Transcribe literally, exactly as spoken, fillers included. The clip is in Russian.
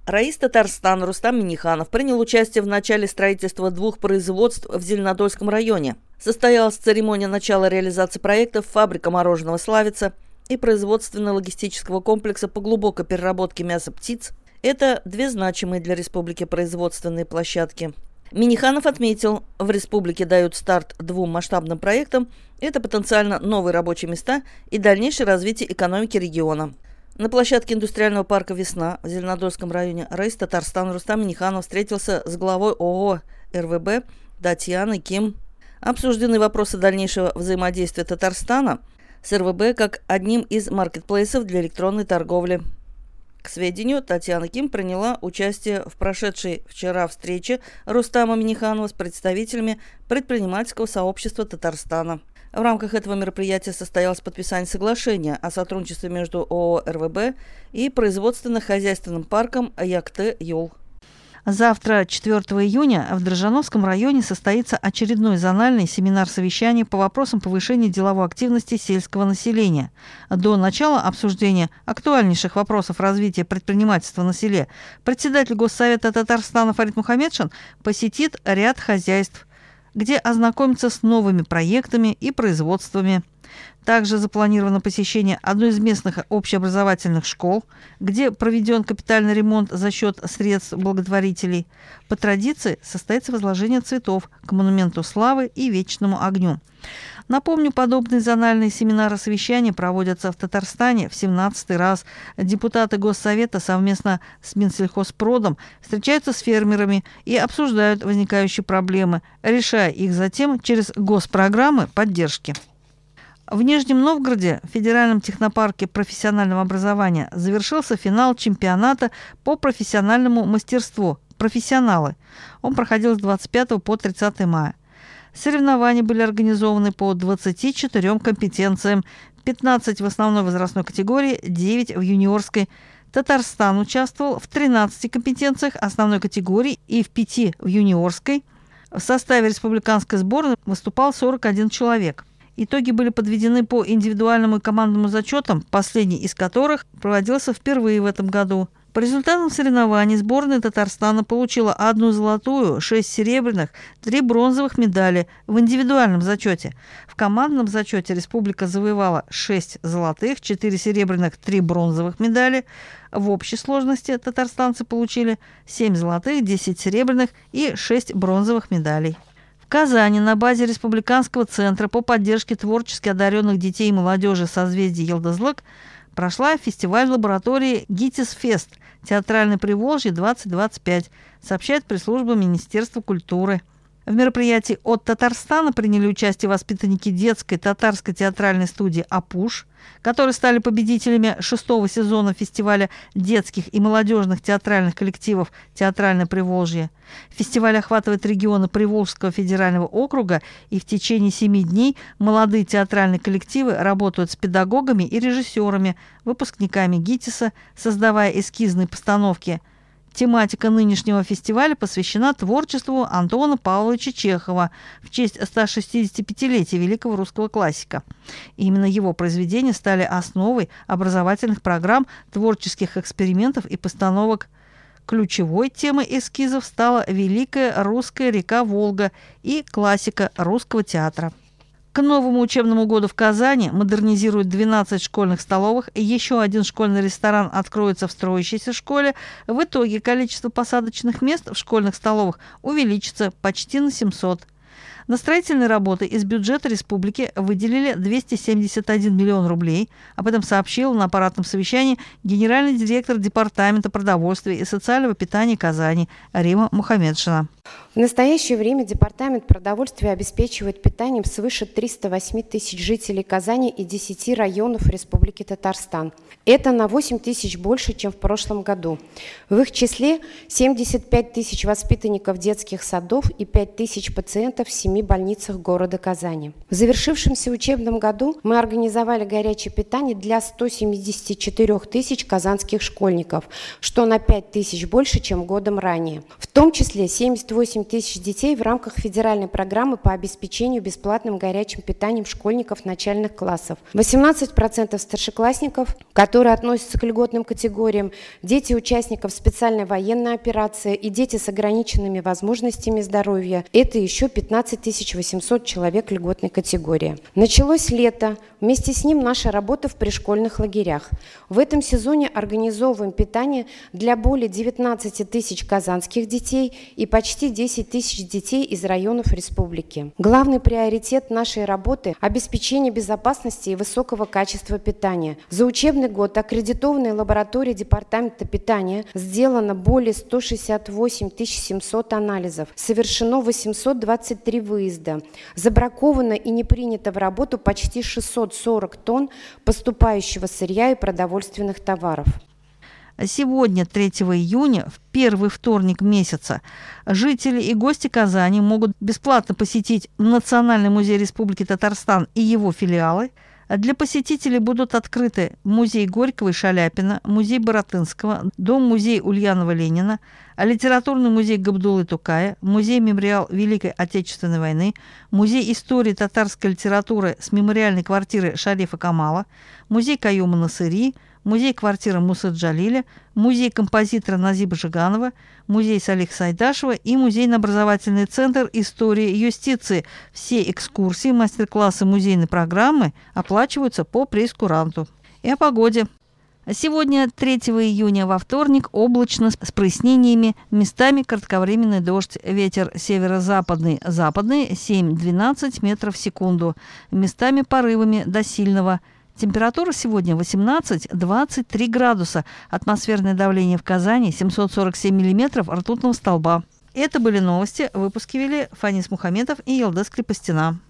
Раис Татарстана Рустам Минниханов принял участие в начале строительства двух производств в Зеленодольском районе. Состоялась церемония начала реализации проектов «Фабрика мороженого «Славица» и производственно-логистического комплекса по глубокой переработке мяса птиц. Это две значимые для республики производственные площадки. Минниханов отметил, в республике дают старт двум масштабным проектам. Это потенциально новые рабочие места и дальнейшее развитие экономики региона. На площадке индустриального парка «Весна» в Зеленодольском районе Раис Татарстана Рустам Минниханов встретился с главой ООО эр вэ бэ Татьяной Ким. Обсуждены вопросы дальнейшего взаимодействия Татарстана с эр вэ бэ как одним из маркетплейсов для электронной торговли. К сведению, Татьяна Ким приняла участие в прошедшей вчера встрече Рустама Минниханова с представителями предпринимательского сообщества Татарстана. В рамках этого мероприятия состоялось подписание соглашения о сотрудничестве между ООО эр вэ бэ и производственно-хозяйственным парком Якты-Юл. Завтра, четвёртого июня, в Дрожжановском районе состоится очередной зональный семинар-совещание по вопросам повышения деловой активности сельского населения. До начала обсуждения актуальнейших вопросов развития предпринимательства на селе председатель Госсовета Татарстана Фарид Мухамедшин посетит ряд хозяйств, где ознакомится с новыми проектами и производствами. Также запланировано посещение одной из местных общеобразовательных школ, где проведен капитальный ремонт за счет средств благотворителей. По традиции состоится возложение цветов к монументу славы и вечному огню. Напомню, подобные зональные семинары-совещания проводятся в Татарстане в семнадцатый раз. Депутаты Госсовета совместно с Минсельхозпродом встречаются с фермерами и обсуждают возникающие проблемы, решая их затем через госпрограммы поддержки. В Нижнем Новгороде в Федеральном технопарке профессионального образования завершился финал чемпионата по профессиональному мастерству «Профессионалы». Он проходил с двадцать пятого по тридцатое мая. Соревнования были организованы по двадцати четырем компетенциям, пятнадцать в основной возрастной категории, девять в юниорской. Татарстан участвовал в тринадцати компетенциях основной категории и в пяти в юниорской. В составе республиканской сборной выступал сорок один человек. Итоги были подведены по индивидуальному и командному зачетам, последний из которых проводился впервые в этом году. По результатам соревнований сборная Татарстана получила одну золотую, шесть серебряных, три бронзовых медали в индивидуальном зачете. В командном зачете республика завоевала шесть золотых, четыре серебряных, три бронзовых медали. В общей сложности татарстанцы получили семь золотых, десять серебряных и шесть бронзовых медалей. В Казани на базе Республиканского центра по поддержке творчески одаренных детей и молодежи созвездия Йылдызлык прошла фестиваль лаборатории ГИТИС-фест «Театральное Приволжье-двадцать двадцать пять», сообщает пресс-служба Министерства культуры. В мероприятии от Татарстана приняли участие воспитанники детской татарской театральной студии «Апуш», которые стали победителями шестого сезона фестиваля детских и молодежных театральных коллективов «Театральное Приволжье». Фестиваль охватывает регионы Приволжского федерального округа, и в течение семи дней молодые театральные коллективы работают с педагогами и режиссерами, выпускниками ГИТИСа, создавая эскизные постановки. Тематика нынешнего фестиваля посвящена творчеству Антона Павловича Чехова в честь стошестидесятипятилетия великого русского классика. И именно его произведения стали основой образовательных программ, творческих экспериментов и постановок. Ключевой темой эскизов стала великая русская река Волга и классика русского театра. К новому учебному году в Казани модернизируют двенадцать школьных столовых, еще один школьный ресторан откроется в строящейся школе. В итоге количество посадочных мест в школьных столовых увеличится почти на семьсот. На строительные работы из бюджета республики выделили двести семьдесят один миллион рублей. Об этом сообщил на аппаратном совещании генеральный директор Департамента продовольствия и социального питания Казани Рима Мухамедшина. В настоящее время Департамент продовольствия обеспечивает питанием свыше трёхсот восьми тысяч жителей Казани и десяти районов Республики Татарстан. Это на восемь тысяч больше, чем в прошлом году. В их числе семьдесят пять тысяч воспитанников детских садов и пять тысяч пациентов семи семи больницах города Казани. В завершившемся учебном году мы организовали горячее питание для ста семидесяти четырёх тысяч казанских школьников, что на пять тысяч больше, чем годом ранее. В том числе семьдесят восемь тысяч детей в рамках федеральной программы по обеспечению бесплатным горячим питанием школьников начальных классов. восемнадцать процентов старшеклассников, которые относятся к льготным категориям, дети участников специальной военной операции и дети с ограниченными возможностями здоровья. Это еще пятнадцать тысяч восемьсот человек льготной категории. Началось лето. Вместе с ним наша работа в пришкольных лагерях. В этом сезоне организовываем питание для более девятнадцати тысяч казанских детей и почти десяти тысяч детей из районов республики. Главный приоритет нашей работы – обеспечение безопасности и высокого качества питания. За учебный год аккредитованной лабораторией Департамента питания сделано более ста шестидесяти восьми тысяч семисот анализов, совершено восемьсот двадцать три выезда, забраковано и не принято в работу почти шестьсот сорок тонн поступающего сырья и продовольственных товаров. Сегодня, третьего июня, в первый вторник месяца, жители и гости Казани могут бесплатно посетить Национальный музей Республики Татарстан и его филиалы. Для посетителей будут открыты музей Горького и Шаляпина, музей Баратынского, дом-музей Ульянова-Ленина, литературный музей Габдуллы Тукая, музей-мемориал Великой Отечественной войны, музей истории татарской литературы с мемориальной квартиры Шарифа Камала, музей Каюма Насыри, музей-квартира Мусы Джалиля, музей композитора Назиба Жиганова, музей Салиха Сайдашева и музейно-образовательный центр истории и юстиции. Все экскурсии, мастер-классы музейной программы оплачиваются по прейскуранту. И о погоде. Сегодня, третьего июня, во вторник, облачно с прояснениями, местами кратковременный дождь, ветер северо-западный, западный семь-двенадцать метров в секунду, местами порывами до сильного. Температура сегодня восемнадцать-двадцать три градуса. Атмосферное давление в Казани семьсот сорок семь миллиметров ртутного столба. Это были новости. Выпуски вели Фанис Мухаметов и Елдес Крепостина.